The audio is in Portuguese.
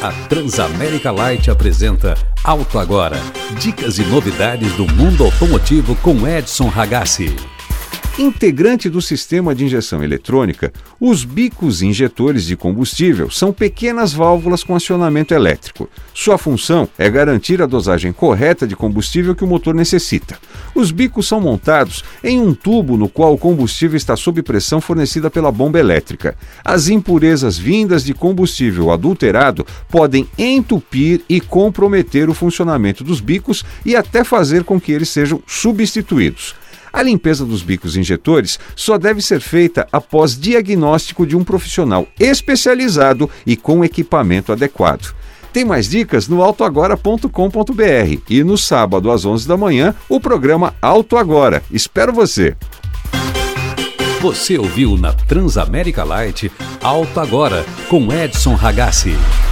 A Transamérica Light apresenta Auto Agora. Dicas e novidades do mundo automotivo com Edson Ragazzi. Integrante do sistema de injeção eletrônica, os bicos injetores de combustível são pequenas válvulas com acionamento elétrico. Sua função é garantir a dosagem correta de combustível que o motor necessita. Os bicos são montados em um tubo no qual o combustível está sob pressão fornecida pela bomba elétrica. As impurezas vindas de combustível adulterado podem entupir e comprometer o funcionamento dos bicos e até fazer com que eles sejam substituídos. A limpeza dos bicos injetores só deve ser feita após diagnóstico de um profissional especializado e com equipamento adequado. Tem mais dicas no autoagora.com.br e no sábado às 11 da manhã o programa Auto Agora. Espero você! Você ouviu na Transamérica Light Auto Agora com Edson Ragazzi.